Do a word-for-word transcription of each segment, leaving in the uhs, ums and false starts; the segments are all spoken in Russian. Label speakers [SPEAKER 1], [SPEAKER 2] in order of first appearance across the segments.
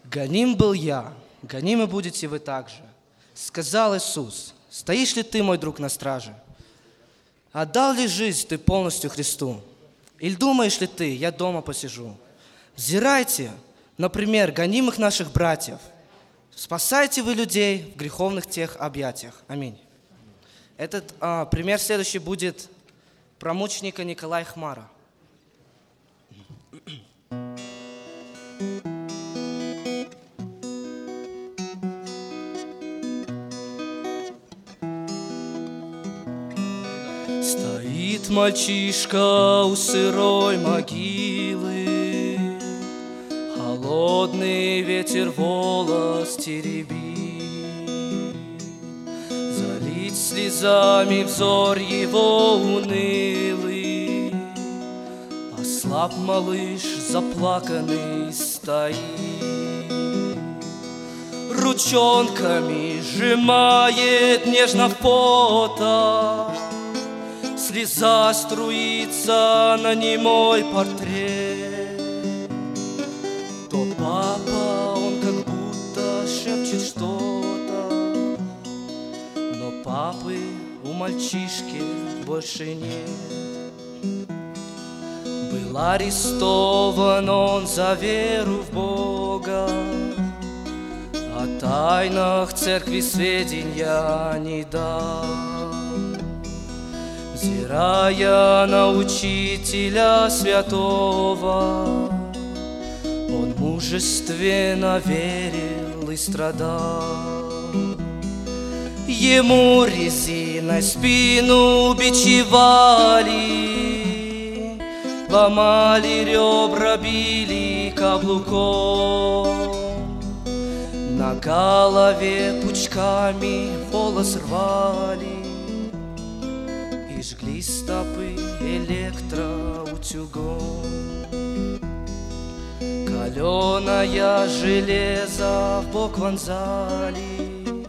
[SPEAKER 1] Гоним был я, гонимы будете вы также. Сказал Иисус: стоишь ли ты, мой друг, на страже? Отдал ли жизнь ты полностью Христу? Или думаешь ли ты, я дома посижу? Взирайте, например, гонимых наших братьев. Спасайте вы людей в греховных тех объятиях. Аминь. Этот а, пример следующий будет про мученика Николая Хмара. Стоит мальчишка у сырой могилы, холодный ветер волос теребит, залить слезами взор его унылый, ослаб малыш заплаканный стоит, ручонками сжимает нежно фото. Слеза струится на немой портрет. То папа, он как будто шепчет что-то, но папы у мальчишки больше нет. Был арестован он за веру в Бога, о тайнах церкви сведения не дал. Взирая на учителя святого, он мужественно верил и страдал. Ему резиной спину бичевали, ломали ребра, били каблуком, на голове пучками волос рвали и жгли стопы электроутюгом. Каленое железо в бок вонзали,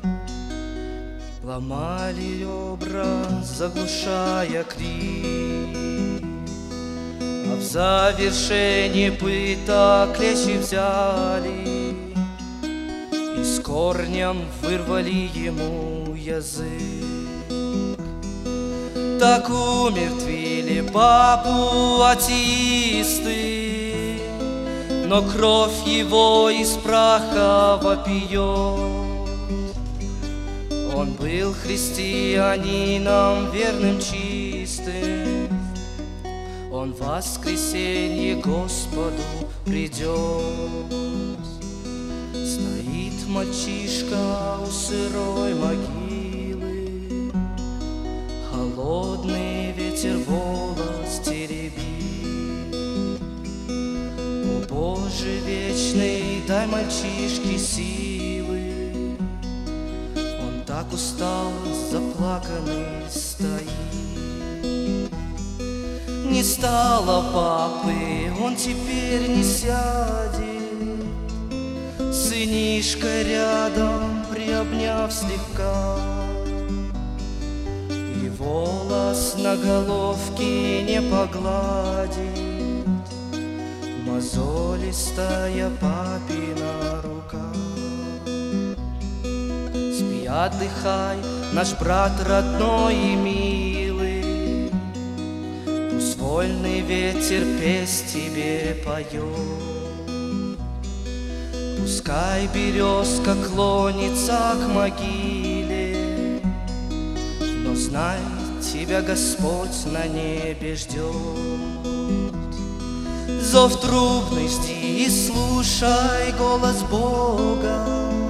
[SPEAKER 1] ломали ребра, заглушая крик. А в завершении пыток клещи взяли и с корнем вырвали ему язык. Так умертвили папу атеисты, но кровь его из праха вопиет. Он был христианином верным, чистым, он в воскресенье Господу придет. Стоит мальчишка у сырой могилы, холодный ветер волос теребит. О Боже вечный, дай мальчишке силы, он так устал, заплаканный стоит. Не стало папы, он теперь не сядет, сынишка рядом приобняв слегка, и волос на головке не погладит мозолистая папина рука. Спи, отдыхай, наш брат родной и милый, пусть вольный ветер песнь тебе поет. Пускай березка клонится к могиле, но знай, тебя Господь на небе ждет. Зов трубный жди и слушай голос Бога,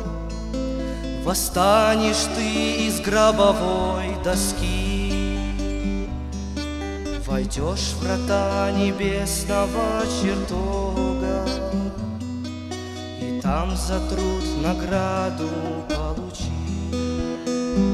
[SPEAKER 1] восстанешь ты из гробовой доски, войдешь в врата небесного чертога, и там за труд награду получи.